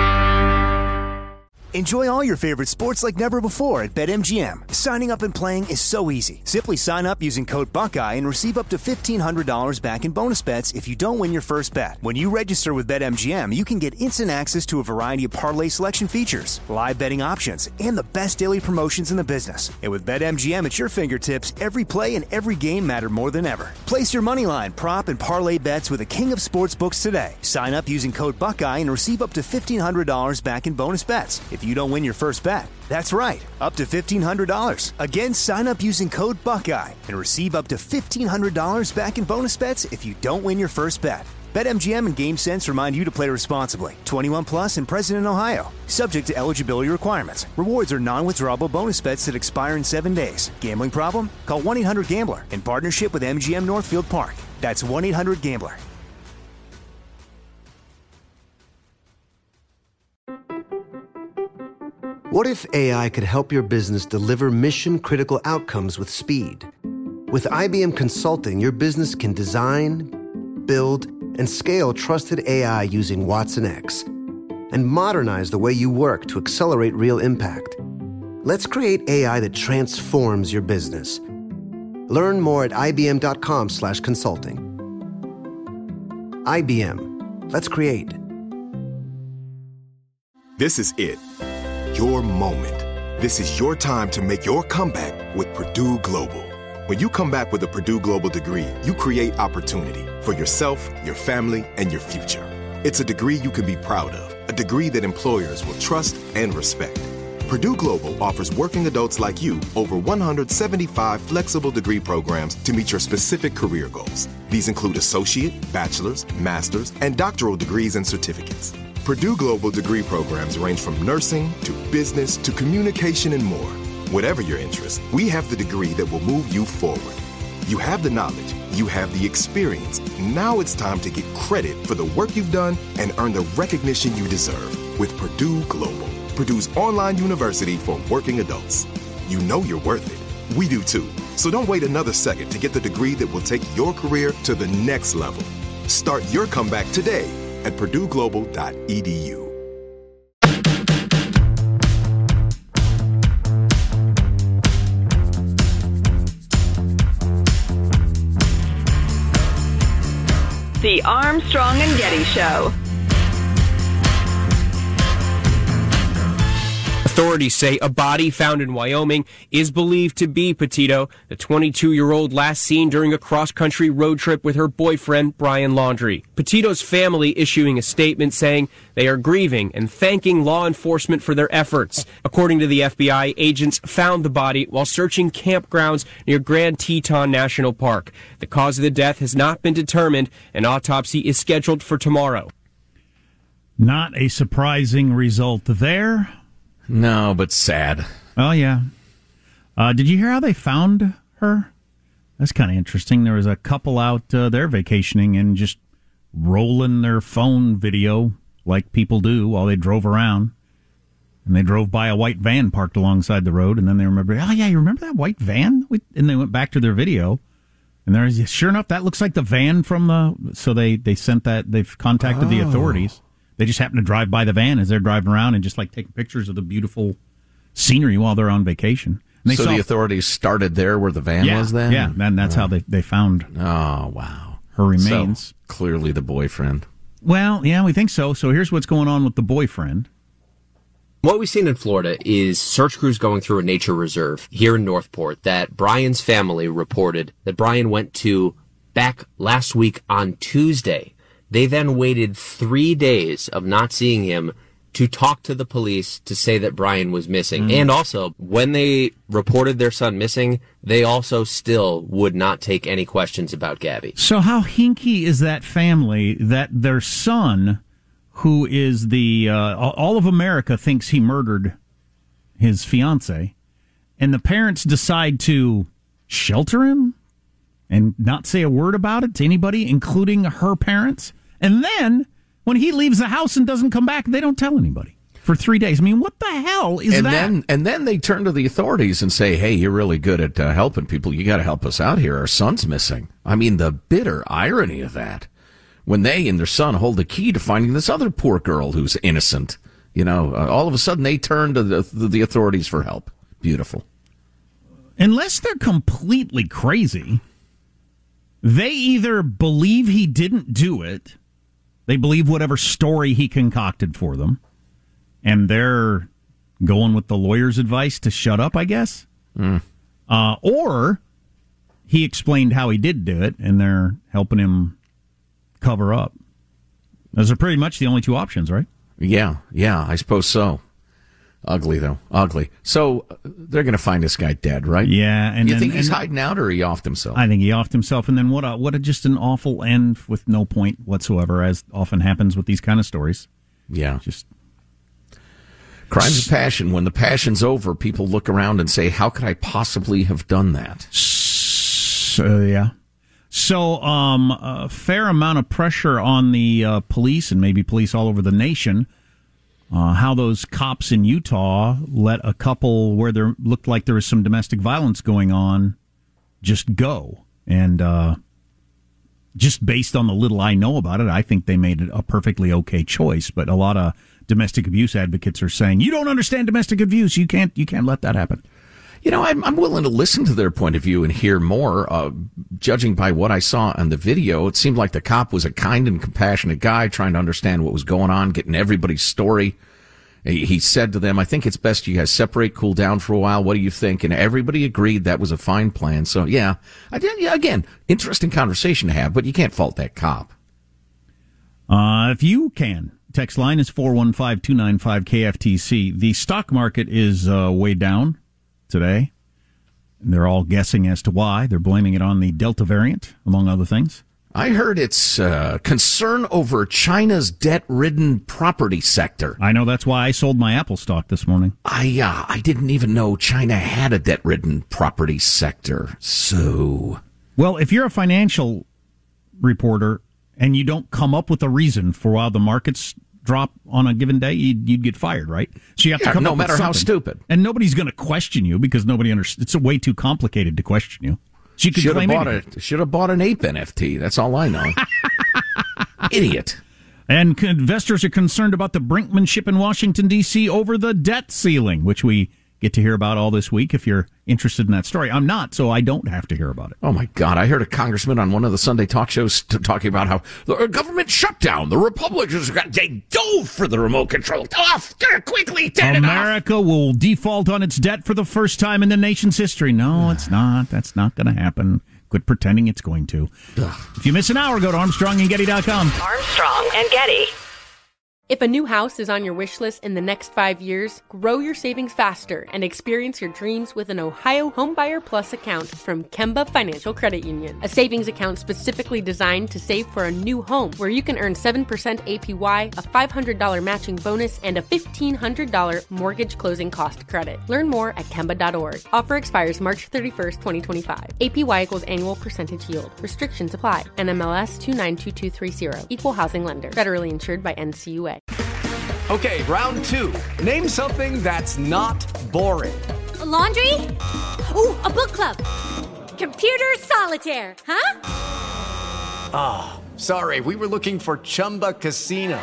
Speaker 2: Enjoy all your favorite sports like never before at BetMGM. Signing up and playing is so easy. Simply sign up using code Buckeye and receive up to fifteen hundred dollars back in bonus bets if you don't win your first bet. When you register with BetMGM, you can get instant access to a variety of parlay selection features, live betting options, and the best daily promotions in the business. And with BetMGM at your fingertips, every play and every game matter more than ever. Place your moneyline, prop, and parlay bets with the king of sportsbooks today. Sign up using code Buckeye and receive up to fifteen hundred dollars back in bonus bets if you don't win your first bet. That's right, up to fifteen hundred dollars. Again, sign up using code Buckeye and receive up to fifteen hundred dollars back in bonus bets if you don't win your first bet. BetMGM and GameSense remind you to play responsibly. twenty-one plus and present in Ohio. Subject to eligibility requirements. Rewards are non-withdrawable bonus bets that expire in seven days. Gambling problem? Call one eight hundred gambler in partnership with M G M Northfield Park. That's one eight hundred gambler.
Speaker 1: What if A I could help your business deliver mission-critical outcomes with speed? With I B M Consulting, your business can design, build, and scale trusted A I using Watson X and modernize the way you work to accelerate real impact. Let's create A I that transforms your business. Learn more at ibm.com slash consulting. I B M. Let's create.
Speaker 3: This is it. Your moment. This is your time to make your comeback with Purdue Global. When you come back with a Purdue Global degree, you create opportunity for yourself, your family, and your future. It's a degree you can be proud of, a degree that employers will trust and respect. Purdue Global offers working adults like you over one hundred seventy-five flexible degree programs to meet your specific career goals. These include associate, bachelor's, master's, and doctoral degrees and certificates. Purdue Global degree programs range from nursing to business to communication and more. Whatever your interest, we have the degree that will move you forward. You have the knowledge, you have the experience. Now it's time to get credit for the work you've done and earn the recognition you deserve with Purdue Global, Purdue's online university for working adults. You know you're worth it. We do too. So don't wait another second to get the degree that will take your career to the next level. Start your comeback today at purdue global dot e d u.
Speaker 4: The Armstrong and Getty Show.
Speaker 13: Authorities say a body found in Wyoming is believed to be Petito, the twenty-two-year-old last seen during a cross-country road trip with her boyfriend, Brian Laundrie. Petito's family issuing a statement saying they are grieving and thanking law enforcement for their efforts. According to the F B I, agents found the body while searching campgrounds near Grand Teton National Park. The cause of the death has not been determined. An autopsy is scheduled for tomorrow.
Speaker 6: Not a surprising result there.
Speaker 5: No, but sad.
Speaker 6: Oh, yeah. Uh, did you hear how they found her? That's kind of interesting. There was a couple out uh, there vacationing and just rolling their phone video like people do while they drove around. And they drove by a white van parked alongside the road, and then they remembered, oh, yeah, you remember that white van? We, and they went back to their video. And there's, sure enough, that looks like the van from the... So they, they sent that, they've contacted oh. the authorities. They just happen to drive by the van as they're driving around and just like taking pictures of the beautiful scenery while they're on vacation. And they
Speaker 5: so
Speaker 6: saw,
Speaker 5: the authorities started there where the van
Speaker 6: yeah,
Speaker 5: was then?
Speaker 6: Yeah, and that's oh. how they, they found
Speaker 5: oh, wow.
Speaker 6: her remains.
Speaker 5: So, clearly the boyfriend.
Speaker 6: Well, yeah, we think so. So here's what's going on with the boyfriend.
Speaker 14: What we've seen in Florida is search crews going through a nature reserve here in Northport that Brian's family reported that Brian went to back last week on Tuesday. They then waited three days of not seeing him to talk to the police to say that Brian was missing. Mm. And also, when they reported their son missing, they also still would not take any questions about Gabby.
Speaker 6: So how hinky is that family that their son, who is the, uh, all of America thinks he murdered his fiance, and the parents decide to shelter him and not say a word about it to anybody, including her parents? And then, when he leaves the house and doesn't come back, they don't tell anybody for three days. I mean, what the hell is
Speaker 5: and
Speaker 6: that?
Speaker 5: Then, and then they turn to the authorities and say, hey, you're really good at uh, helping people. You got to help us out here. Our son's missing. I mean, the bitter irony of that. When they and their son hold the key to finding this other poor girl who's innocent, you know, uh, all of a sudden they turn to the, the, the authorities for help. Beautiful.
Speaker 6: Unless they're completely crazy, they either believe he didn't do it, they believe whatever story he concocted for them, and they're going with the lawyer's advice to shut up, I guess.
Speaker 5: Mm.
Speaker 6: Uh, or he explained how he did do it, and they're helping him cover up. Those are pretty much the only two options, right?
Speaker 5: Yeah, yeah, I suppose so. Ugly, though. Ugly. So uh, they're going to find this guy dead, right?
Speaker 6: Yeah. And
Speaker 5: you
Speaker 6: then,
Speaker 5: think he's
Speaker 6: and,
Speaker 5: hiding out, or he offed himself?
Speaker 6: I think he offed himself. And then what a, what a just an awful end with no point whatsoever, as often happens with these kind of stories.
Speaker 5: Yeah.
Speaker 6: Just
Speaker 5: crimes of passion. When the passion's over, people look around and say, how could I possibly have done that?
Speaker 6: So, yeah. So um, a fair amount of pressure on the uh, police, and maybe police all over the nation, Uh, how those cops in Utah let a couple where there looked like there was some domestic violence going on just go. And uh, just based on the little I know about it, I think they made it a perfectly okay choice. But a lot of domestic abuse advocates are saying, you don't understand domestic abuse. You can't, you can't let that happen.
Speaker 5: You know, I'm, I'm willing to listen to their point of view and hear more. Uh, judging by what I saw on the video, it seemed like the cop was a kind and compassionate guy trying to understand what was going on, getting everybody's story. He, he said to them, I think it's best you guys separate, cool down for a while. What do you think? And everybody agreed that was a fine plan. So, yeah, I did, yeah again, interesting conversation to have, but you can't fault that cop.
Speaker 6: Uh, if you can. Text line is four one five, two nine five, K F T C. The stock market is uh, way down today. And they're all guessing as to why. They're blaming it on the Delta variant, among other things.
Speaker 5: I heard it's uh, concern over China's debt-ridden property sector.
Speaker 6: I know, that's why I sold my Apple stock this morning.
Speaker 5: I uh, I didn't even know China had a debt-ridden property sector. So,
Speaker 6: well, if you're a financial reporter and you don't come up with a reason for why the markets drop on a given day, you'd, you'd get fired, right? So you have
Speaker 5: yeah,
Speaker 6: to come
Speaker 5: no
Speaker 6: up
Speaker 5: matter
Speaker 6: with
Speaker 5: how
Speaker 6: something.
Speaker 5: stupid.
Speaker 6: And nobody's going to question you because nobody understands. It's way too complicated to question you. She could
Speaker 5: should have bought
Speaker 6: anything.
Speaker 5: a should have bought an ape N F T. That's all I know. Idiot.
Speaker 6: And investors are concerned about the brinkmanship in Washington, D C over the debt ceiling, which we get to hear about all this week if you're interested in that story. I'm not, so I don't have to hear about it.
Speaker 5: Oh, my God. I heard a congressman on one of the Sunday talk shows t- talking about how the government shutdown, the Republicans, they dove for the remote control. Off! Quickly, turn it off!
Speaker 6: America will default on its debt for the first time in the nation's history. No, it's not. That's not going to happen. Quit pretending it's going to. Ugh. If you miss an hour, go to Armstrong and Getty dot com.
Speaker 4: Armstrong and Getty.
Speaker 15: If a new house is on your wish list in the next five years, grow your savings faster and experience your dreams with an Ohio Homebuyer Plus account from Kemba Financial Credit Union. A savings account specifically designed to save for a new home where you can earn seven percent A P Y, a five hundred dollars matching bonus, and a fifteen hundred dollars mortgage closing cost credit. Learn more at Kemba dot org. Offer expires March thirty-first, twenty twenty-five. A P Y equals annual percentage yield. Restrictions apply. N M L S two nine two two three zero. Equal housing lender. Federally insured by N C U A.
Speaker 16: Okay, round two. Name something that's not boring.
Speaker 17: A laundry? Ooh, a book club. Computer solitaire, huh?
Speaker 16: Ah, oh, sorry, we were looking for Chumba Casino.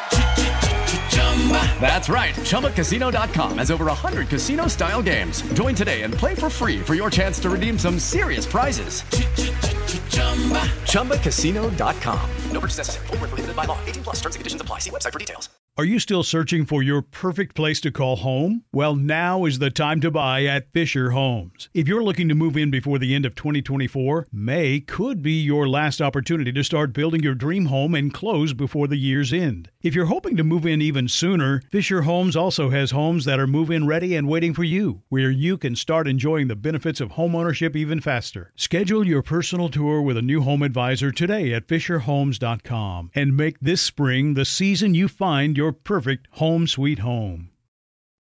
Speaker 16: That's right, Chumba Casino dot com has over one hundred casino-style games. Join today and play for free for your chance to redeem some serious prizes. Chumba Casino dot com. No purchase necessary. Void where prohibited by law. eighteen plus terms and conditions apply. See website for details.
Speaker 18: Are you still searching for your perfect place to call home? Well, now is the time to buy at Fisher Homes. If you're looking to move in before the end of twenty twenty-four, May could be your last opportunity to start building your dream home and close before the year's end. If you're hoping to move in even sooner, Fisher Homes also has homes that are move-in ready and waiting for you, where you can start enjoying the benefits of homeownership even faster. Schedule your personal tour with a new home advisor today at Fisher Homes dot com and make this spring the season you find your perfect home sweet home.